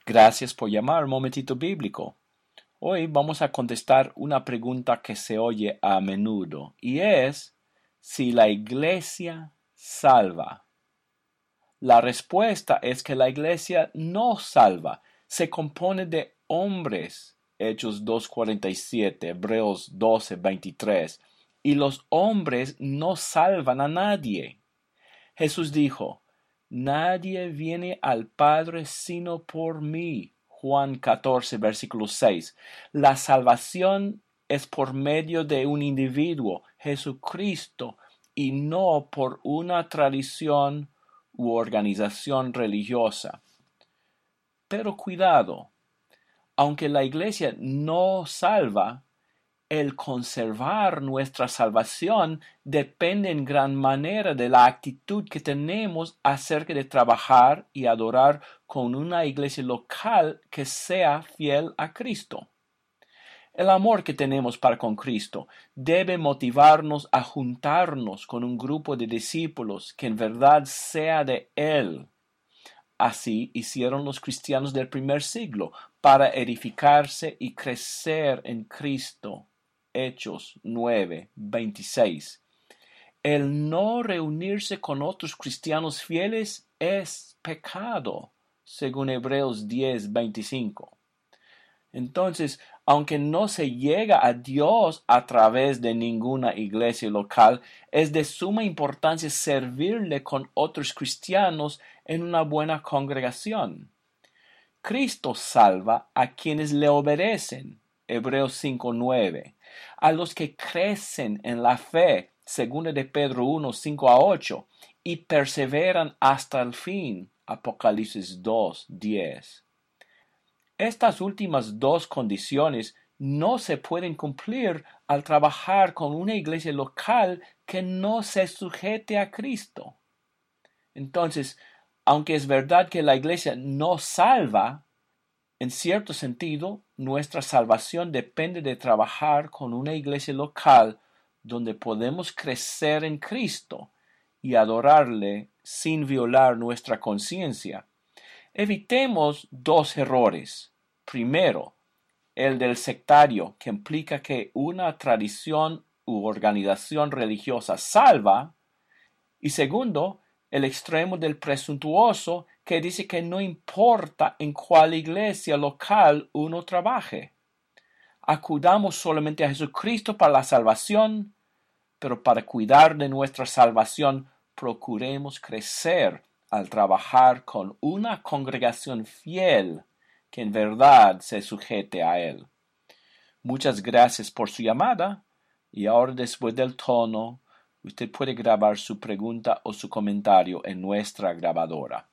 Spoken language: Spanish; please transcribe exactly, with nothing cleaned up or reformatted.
Gracias por llamar Momentito Bíblico. Hoy vamos a contestar una pregunta que se oye a menudo y es si la iglesia salva. La respuesta es que la iglesia no salva. Se compone de hombres, Hechos dos cuarenta y siete, Hebreos doce veintitrés, y los hombres no salvan a nadie. Jesús dijo, nadie viene al Padre sino por mí. Juan catorce, versículo seis. La salvación es por medio de un individuo, Jesucristo, y no por una tradición u organización religiosa. Pero cuidado, aunque la iglesia no salva, el conservar nuestra salvación depende en gran manera de la actitud que tenemos acerca de trabajar y adorar con una iglesia local que sea fiel a Cristo. El amor que tenemos para con Cristo debe motivarnos a juntarnos con un grupo de discípulos que en verdad sea de Él. Así hicieron los cristianos del primer siglo para edificarse y crecer en Cristo. Hechos nueve veintiséis. El no reunirse con otros cristianos fieles es pecado, según Hebreos diez veinticinco. Entonces, aunque no se llega a Dios a través de ninguna iglesia local, es de suma importancia servirle con otros cristianos en una buena congregación. Cristo salva a quienes le obedecen, Hebreos cinco nueve, a los que crecen en la fe, según de Pedro uno cinco a ocho, y perseveran hasta el fin, Apocalipsis dos diez. Estas últimas dos condiciones no se pueden cumplir al trabajar con una iglesia local que no se sujete a Cristo. Entonces, aunque es verdad que la iglesia no salva, en cierto sentido, nuestra salvación depende de trabajar con una iglesia local donde podemos crecer en Cristo y adorarle sin violar nuestra conciencia. Evitemos dos errores. Primero, el del sectario, que implica que una tradición u organización religiosa salva. Y segundo, el extremo del presuntuoso, que dice que no importa en cuál iglesia local uno trabaje. Acudamos solamente a Jesucristo para la salvación, pero para cuidar de nuestra salvación, procuremos crecer al trabajar con una congregación fiel que en verdad se sujete a Él. Muchas gracias por su llamada y ahora después del tono, usted puede grabar su pregunta o su comentario en nuestra grabadora.